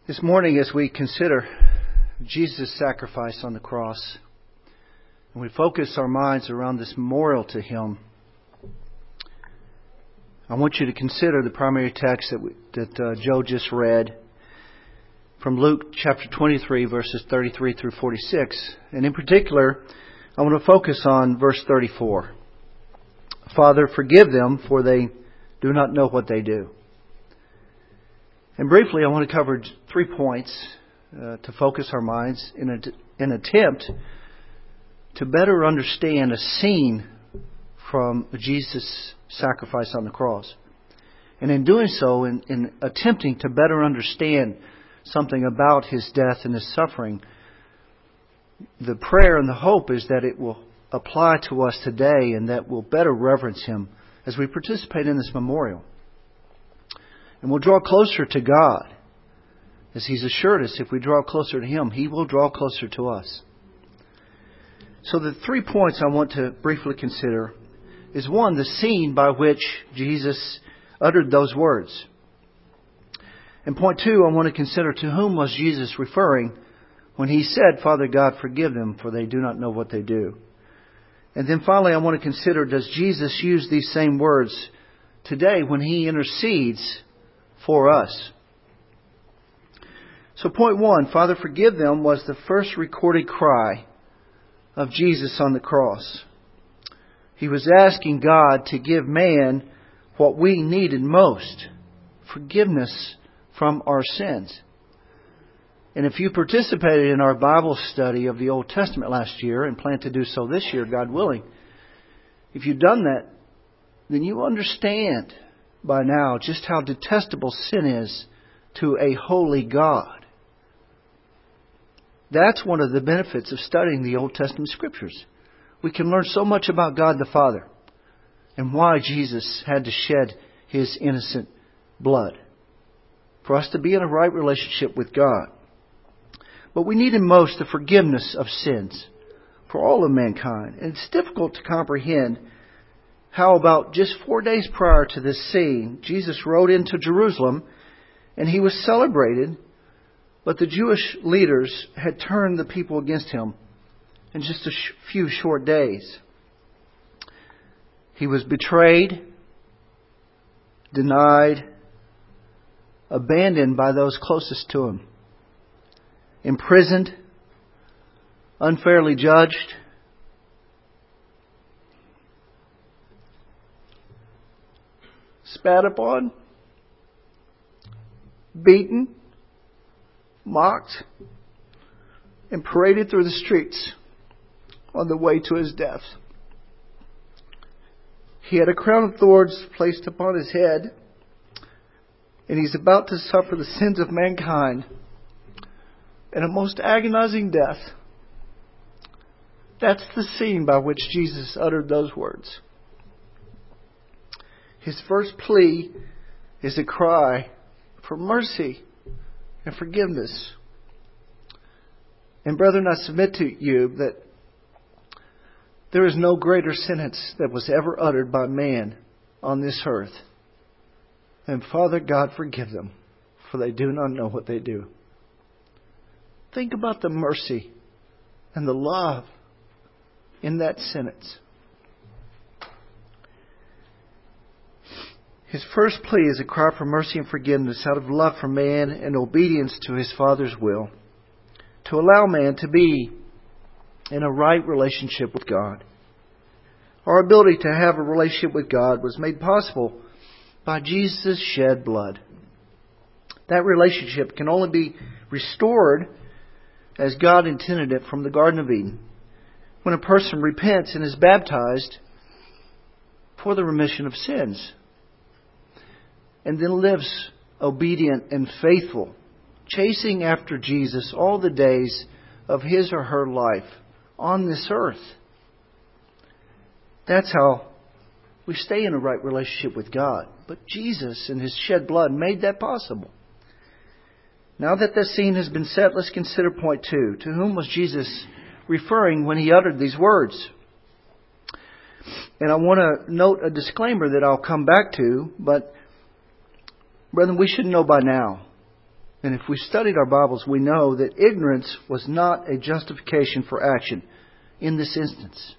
This morning, as we consider Jesus' sacrifice on the cross, and we focus our minds around this memorial to Him, I want you to consider the primary text that Joe just read from Luke chapter 23, verses 33 through 46. And in particular, I want to focus on verse 34. Father, forgive them, for they do not know what they do. And briefly, I want to cover 3 points to focus our minds in an attempt to better understand a scene from Jesus' sacrifice on the cross. And in doing so, in attempting to better understand something about His death and His suffering, the prayer and the hope is that it will apply to us today and that we'll better reverence Him as we participate in this memorial. And we'll draw closer to God. As He's assured us, if we draw closer to Him, He will draw closer to us. So the 3 points I want to briefly consider is 1, the scene by which Jesus uttered those words. And point 2, I want to consider to whom was Jesus referring when He said, Father God, forgive them, for they do not know what they do. And then finally, I want to consider, does Jesus use these same words today when He intercedes for us? So point 1, Father, forgive them, was the first recorded cry of Jesus on the cross. He was asking God to give man what we needed most, forgiveness from our sins. And if you participated in our Bible study of the Old Testament last year and plan to do so this year, God willing, if you've done that, then you understand by now just how detestable sin is to a holy God. That's one of the benefits of studying the Old Testament Scriptures. We can learn so much about God the Father and why Jesus had to shed His innocent blood for us to be in a right relationship with God. But we need in most the forgiveness of sins for all of mankind. And it's difficult to comprehend how about just 4 days prior to this scene, Jesus rode into Jerusalem and He was celebrated, but the Jewish leaders had turned the people against Him in just a few short days. He was betrayed, denied, abandoned by those closest to Him, imprisoned, unfairly judged, spat upon, beaten, mocked, and paraded through the streets on the way to His death. He had a crown of thorns placed upon His head, and He's about to suffer the sins of mankind in a most agonizing death. That's the scene by which Jesus uttered those words. His first plea is a cry for mercy and forgiveness. And brethren, I submit to you that there is no greater sentence that was ever uttered by man on this earth than, Father God, forgive them, for they do not know what they do. Think about the mercy and the love in that sentence. His first plea is a cry for mercy and forgiveness out of love for man and obedience to His Father's will, to allow man to be in a right relationship with God. Our ability to have a relationship with God was made possible by Jesus' shed blood. That relationship can only be restored as God intended it from the Garden of Eden, when a person repents and is baptized for the remission of sins, and then lives obedient and faithful, chasing after Jesus all the days of his or her life on this earth. That's how we stay in a right relationship with God. But Jesus and His shed blood made that possible. Now that the scene has been set, let's consider point 2. To whom was Jesus referring when He uttered these words? And I want to note a disclaimer that I'll come back to, but brethren, we should know by now And if we studied our Bibles, we know that ignorance was not a justification for action in this instance.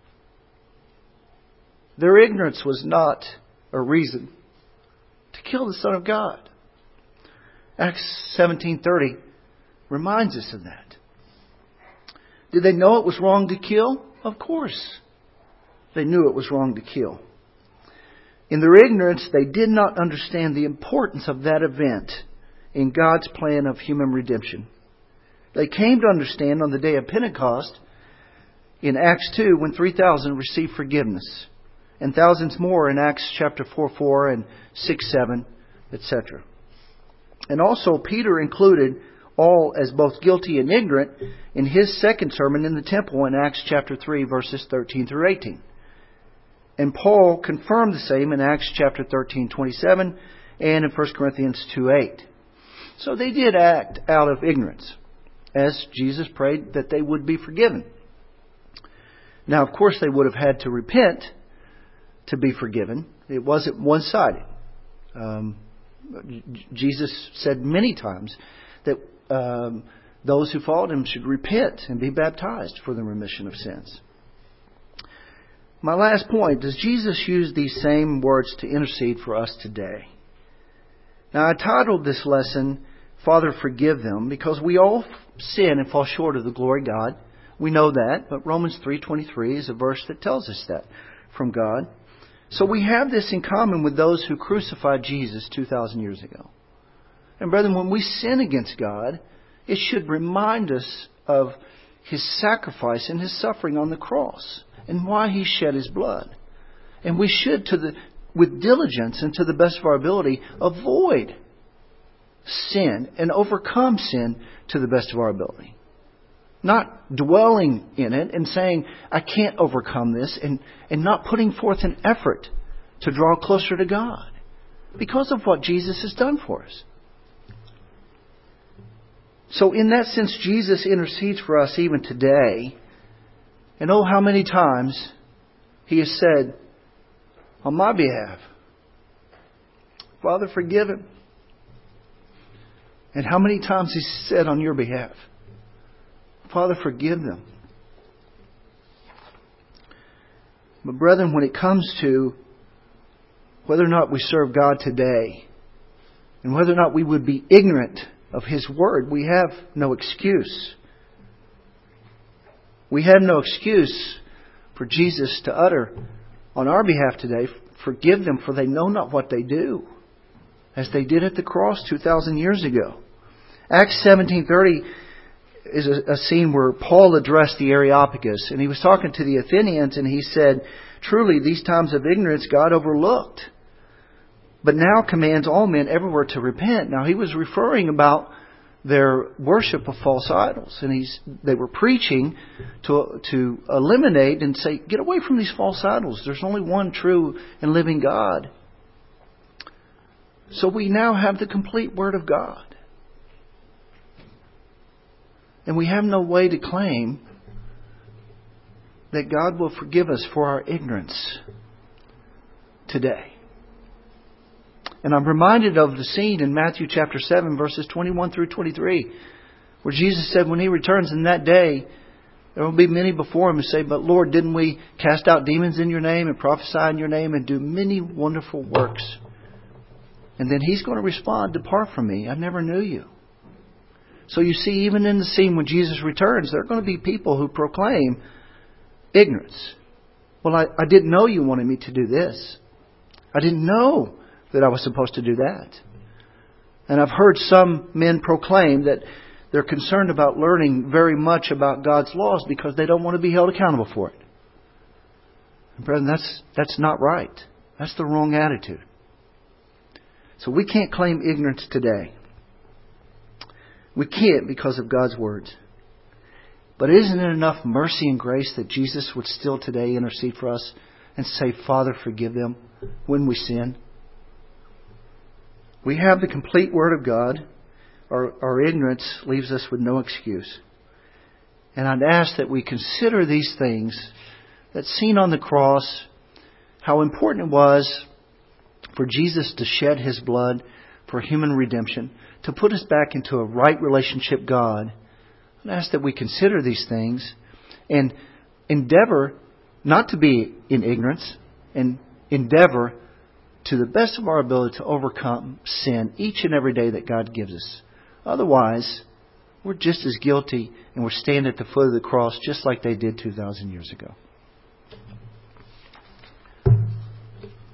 Their ignorance was not a reason to kill the Son of God. Acts 17:30 reminds us of that. Did they know it was wrong to kill? Of course. They knew it was wrong to kill. In their ignorance, they did not understand the importance of that event in God's plan of human redemption. They came to understand on the day of Pentecost in Acts 2 when 3,000 received forgiveness, and thousands more in Acts chapter 4:4 and 6:7, etc. And also Peter included all as both guilty and ignorant in his second sermon in the temple in Acts chapter 3 verses 13 through 18. And Paul confirmed the same in Acts chapter 13:27 and in 1 Corinthians 2:8. So they did act out of ignorance, as Jesus prayed that they would be forgiven. Now, of course, they would have had to repent to be forgiven. It wasn't one-sided. Jesus said many times that those who followed Him should repent and be baptized for the remission of sins. My last point, does Jesus use these same words to intercede for us today? Now, I titled this lesson, Father, Forgive Them, because we all sin and fall short of the glory of God. We know that, but Romans 3:23 is a verse that tells us that from God. So we have this in common with those who crucified Jesus 2,000 years ago. And brethren, when we sin against God, it should remind us of His sacrifice and His suffering on the cross and why He shed His blood. And we should, with diligence and to the best of our ability, avoid sin and overcome sin to the best of our ability. Not dwelling in it and saying, I can't overcome this, and not putting forth an effort to draw closer to God because of what Jesus has done for us. So in that sense, Jesus intercedes for us even today. And oh, how many times He has said on my behalf, Father, forgive him. And how many times He said on your behalf, Father, forgive them. But brethren, when it comes to whether or not we serve God today, and whether or not we would be ignorant of His Word, we have no excuse. We have no excuse for Jesus to utter on our behalf today, forgive them, for they know not what they do, as they did at the cross 2,000 years ago. Acts 17:30 is a scene where Paul addressed the Areopagus, and he was talking to the Athenians, and he said, truly, these times of ignorance God overlooked, but now commands all men everywhere to repent. Now, he was referring about their worship of false idols, and they were preaching to eliminate and say, get away from these false idols. There's only one true and living God. So we now have the complete Word of God. And we have no way to claim that God will forgive us for our ignorance today. And I'm reminded of the scene in Matthew chapter 7, verses 21 through 23, where Jesus said when He returns in that day, there will be many before Him who say, but Lord, didn't we cast out demons in Your name and prophesy in Your name and do many wonderful works? And then He's going to respond, depart from me, I never knew you. So you see, even in the scene when Jesus returns, there are going to be people who proclaim ignorance. Well, I didn't know you wanted me to do this. I didn't know that I was supposed to do that. And I've heard some men proclaim that they're concerned about learning very much about God's laws because they don't want to be held accountable for it. And brethren, that's not right. That's the wrong attitude. So we can't claim ignorance today. We can't because of God's words. But isn't it enough mercy and grace that Jesus would still today intercede for us and say, Father, forgive them when we sin? We have the complete Word of God. Our ignorance leaves us with no excuse. And I'd ask that we consider these things that's seen on the cross, how important it was for Jesus to shed His blood for human redemption, to put us back into a right relationship with God. I ask that we consider these things and endeavor not to be in ignorance, and endeavor to the best of our ability to overcome sin each and every day that God gives us. Otherwise, we're just as guilty, and we're standing at the foot of the cross just like they did 2,000 years ago.